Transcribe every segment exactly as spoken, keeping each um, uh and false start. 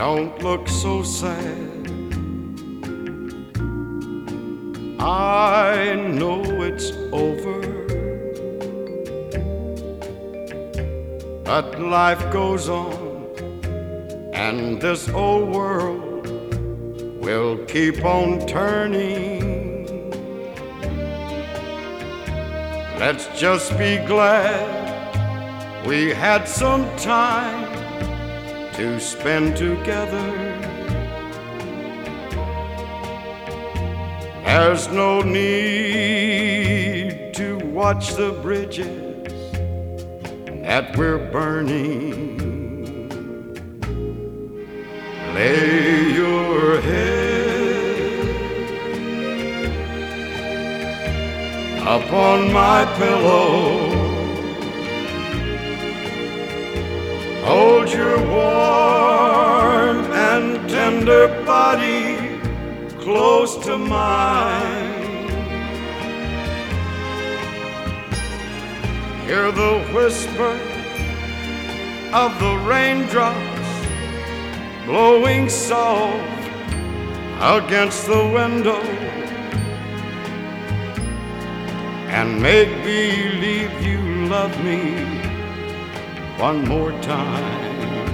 Don't look so sad. I know it's over, but life goes on, and this old world will keep on turning. Let's just be glad we had some time to spend together. There's no need to watch the bridges that we're burning. Lay your head upon my pillow. Hold your warm and tender body close to mine. Hear the whisper of the raindrops blowing soft against the window, and make believe you love me one more time.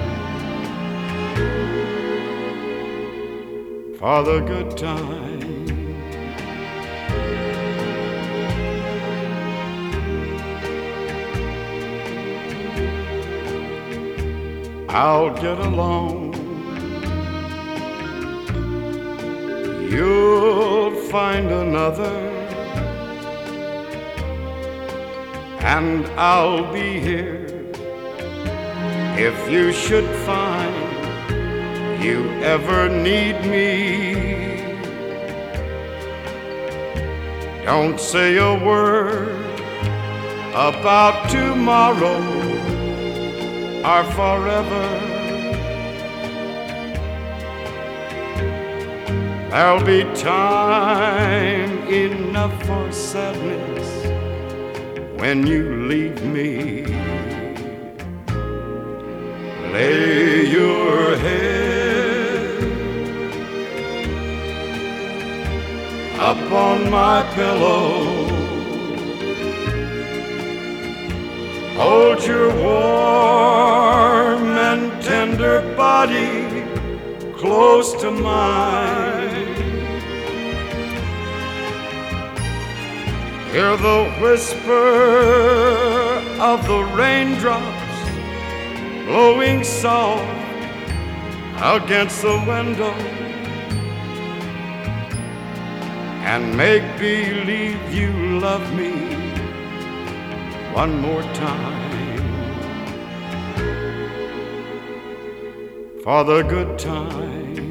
For the good time. I'll get along. You'll find another, and I'll be here if you should find you ever need me. Don't say a word about tomorrow or forever. There'll be time enough for sadness when you leave me. Lay your head upon my pillow. Hold your warm and tender body close to mine. Hear the whisper of the raindrops blowing soft against the window, and make believe you love me one more time. For the good time.